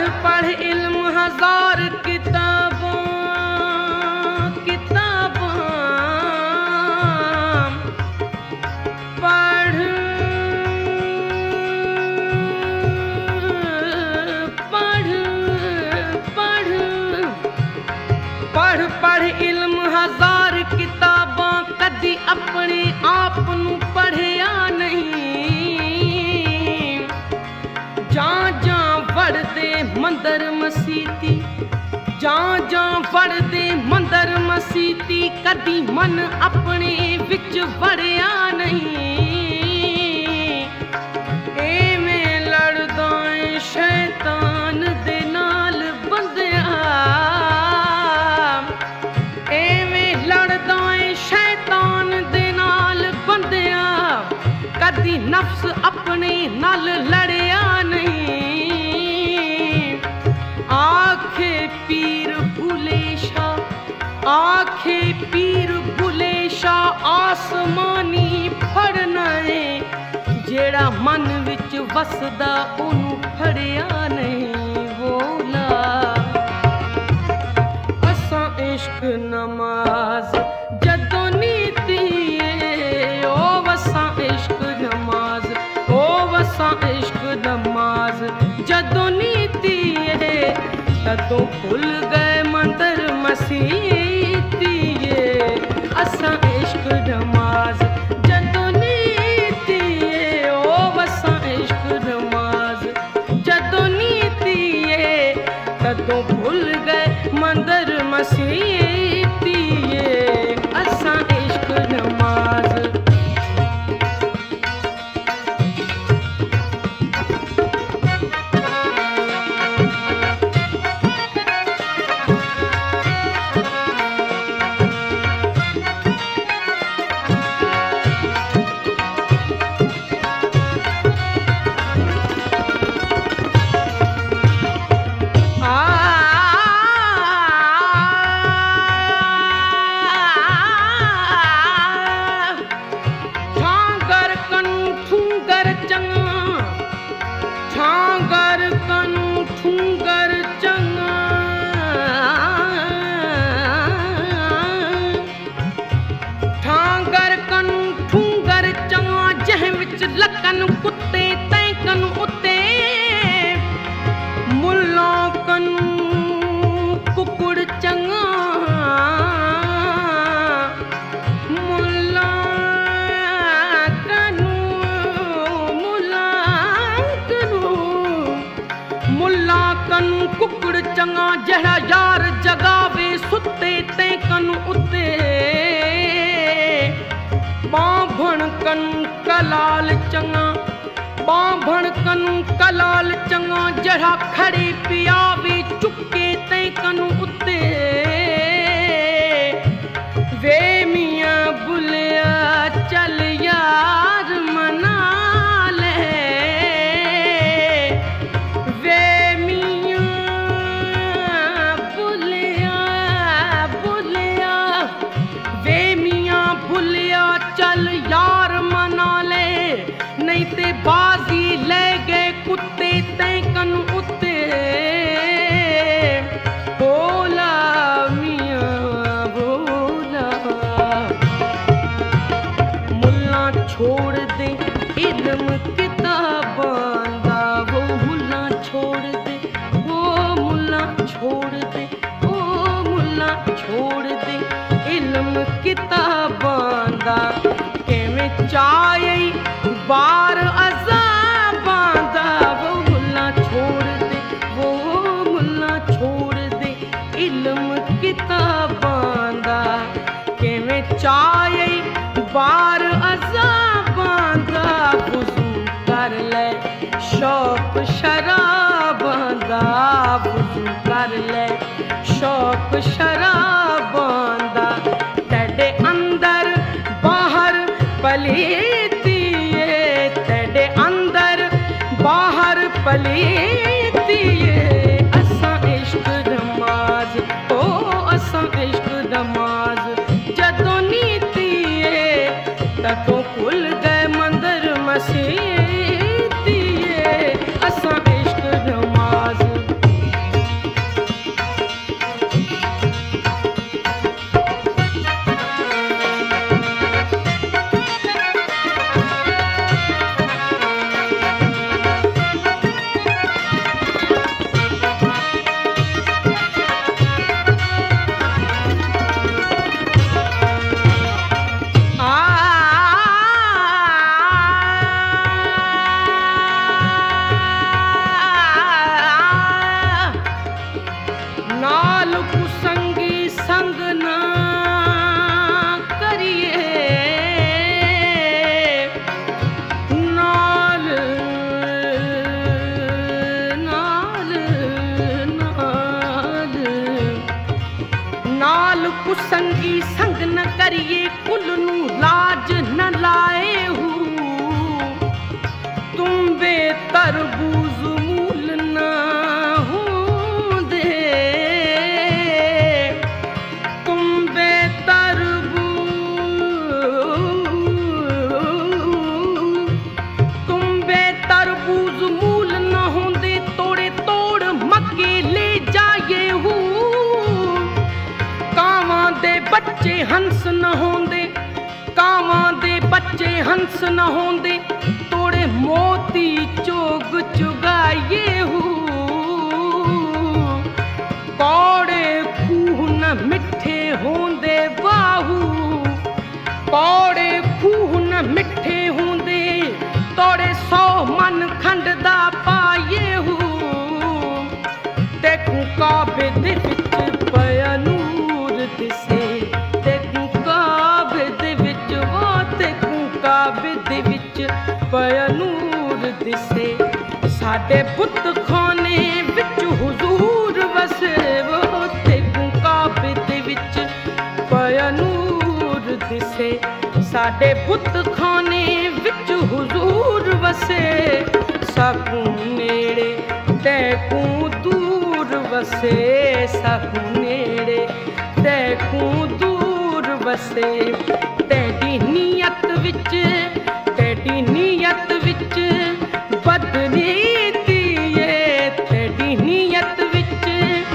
पढ़ पढ़ इल्म हजार किताबों किताबों पढ़ पढ़ पढ़ पढ़ पढ़ इल्म हजार किताबां कदी अपने आप नू पढ़िया नहीं जां जां वड़दे मंदर मसीती जां जां वड़दे मंदर मसीती कदी मन अपने विच वड़िया नहीं एवें लड़दा ऐ शैतान दे नाल बंदिया एवें लड़दा ऐ शैतान दे नाल बंदिया कदी नफ्स अपने नाल लड़िया नहीं आखे पीर बुले शाह आखे पीर बुले शाह आसमानी फड़ना है जेड़ा मन विच वसदा ओनू फड़िया नहीं बोला असां इश्क नमाज जदों नीती ओ वसां इश्क नमाज ओ वसां इश्क नमाज जदों नीती तदों भुल गए मंदर मसीती असां इश्क नमाज जदों नीती ओ वसां इश्क नमाज जदों नीती तदों भुल गए मंदर मसीती असां इश्क नमाज लकन कुत्ते तैकन उत्ते मुल्लों कन कुकुड़ चंगा मुल्ला कनू मुल्ला कनू कुकुड़ चंगा जड़ा यार जगावे सुते तैकन उत्ते बाभण कन कलाल चंगा बाभण कन कलाल चंगा जड़ा खड़े पियावे चुके तैं कनु उत्ते वे मियां बुलिया चल यार मना ले वे मियां बुलिया बुलिया वे मियां बुलिया चल यार मना ले नहीं ते बाजी ले गए कुत्ते तैं कनु उत्ते बोला मियां बोला मुल्ला छोड़ दे इल्म किताबां दा वो मुल्ला छोड़ दे वो मुल्ला छोड़ दे वो मुल्ला छोड़ दे इल्म किताबां दा किवें चाहे बार अज़ाबां दा वो मुल्ला छोड़ दे वो मुल्ला छोड़ दे इल्म किताबां दा किवें चाहे बार अज़ाबां दा वुज़ू कर ले शौक शराबां दा वुज़ू कर ले शौक शराबां दा तेरे अंदर बाहर पलीती तेरे अंदर बाहर पलीती असां इश्क नमाज ओ असां इश्क नमाज जदों नीती तदों खुल गए मंदिर मसीती असां इश्क नमाज कुसंगी संग न करिए कुल नू लाज न लाए हूँ तुम बेतरबूज मूल न होंदे तुम बेतरबूज मूल न होंदे तोड़े तोड़ मक्के ले जाए हूँ कावां दे बच्चे हंस न होंदे कावां दे बच्चे हंस न होंदे तोड़े मोती चोग चुगाए हूँ कौड़े खूह न मिठे होंदे बाहू कौड़े खूह न मिठे होंदे तोड़े 100 मन खंड दा पाए हूँ देखूं काबे दे विच पया नूर दिसे देखूं काबे दे विच वो देखूं काबे दे विच पया नूर दिसे साडे बुत खाने विच हुजूर वसे वो देखूं काबे दे विच पया नूर दिसे साडे बुत खाने विच हुजूर वसे साकूं नेड़े तैकूं दूर वसे साकूं नेड़े तैकूं दूर वसे तेरी नीयत विच बदनीती है तेरी नीयत विच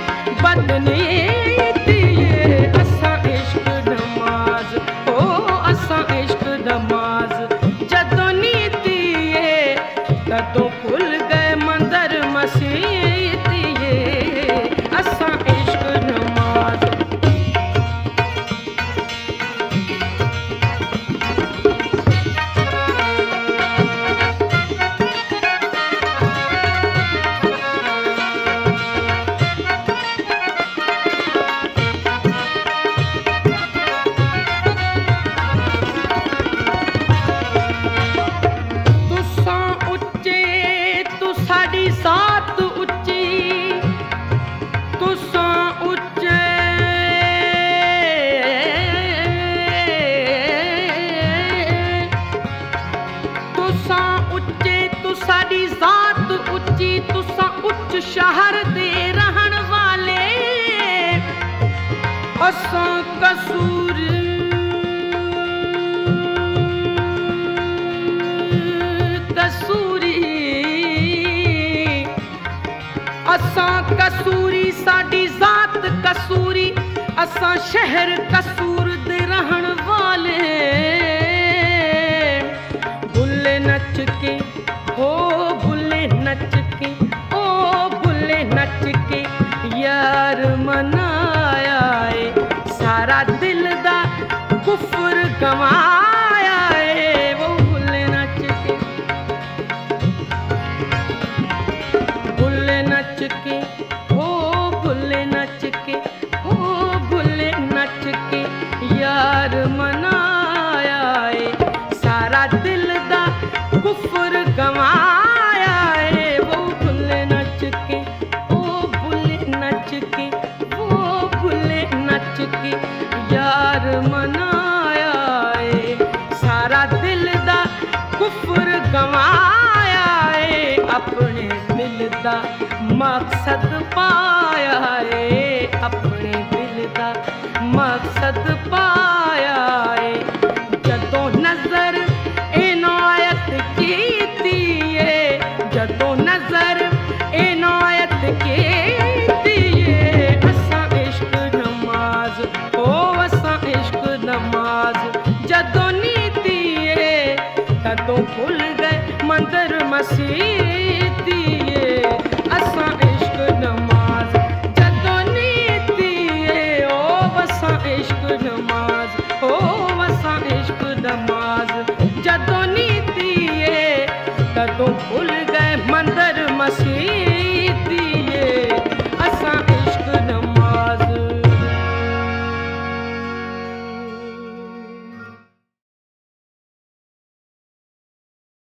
बदनीती है असां इश्क नमाज ओ असां इश्क नमाज जदों नीति है तदों भुल गए मंदर मसीती है असां इश्क नमाज सात उच्ची तुसां उच्चे तुसां उच्चे तुसाडी जात उच्ची तुसां उच्च शहर दे रहन वाले असां कसूर असां कसूरी साडी जात कसूरी असां शहर कसूर दे रहन वाले भुल्ले नच के हो भुल्ले नच के ओ भुल्ले नच के यार मनाया है सारा दिल दा कुफर गवाया है वो भुल्ले नच के भुल्ले नच के हो भुल्ले नच के हो भुल्ले नच के यार मनाया है सारा दिल दा कुफर गवाया है वो भुल्ले नच के ओ भुल्ले नच के ओ भुल्ले नच के यार मनाया है सारा दिल दा कुफर गवाया है अपने दिल दा मकसद पाया है अपने दिल दा मकसद पाया है जदों नजर इनायत कीती है जदों नजर इनायत कीती है असां इश्क नमाज ओ असां इश्क नमाज जदों नीति है तदों भुल गए मंदर मसीती है असां इश्क नमाज जदों नीति है ओ असां इश्क नमाज ओ असां इश्क नमाज जदों नीति है तदों भुल